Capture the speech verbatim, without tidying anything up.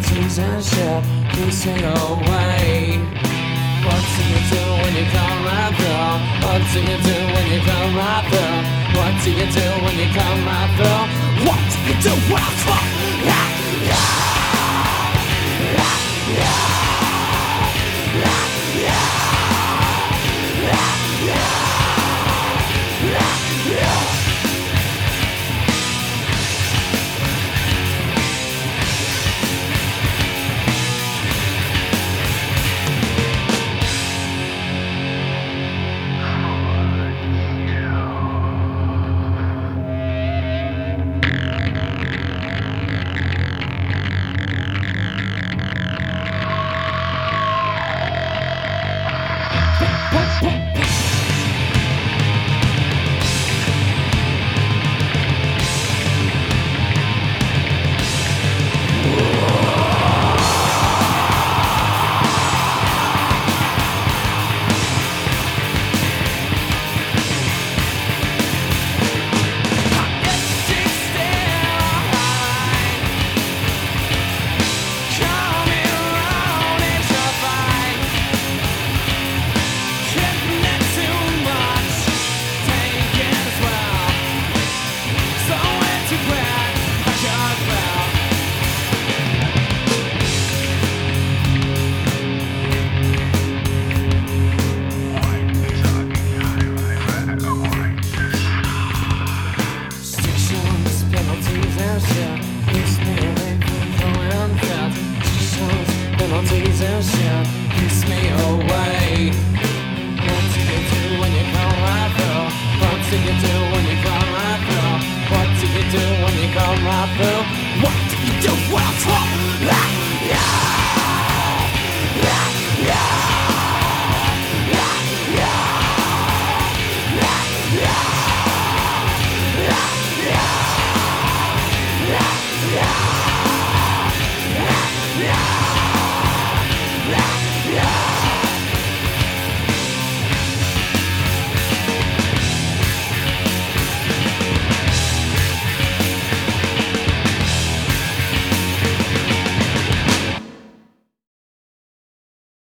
penalties and shit keeps me away. What do you do when you come right through? What do you do when you come right through? What do you do when you come right through? What do you do when I come? Yeah, yeah, yeah, yeah, yeah, yeah, yeah, yeah, yeah. Penalties and shit keeps me away. What do you do when you come right through? What do you do when you come right through? What do you do when you come right through? What do you do when I come?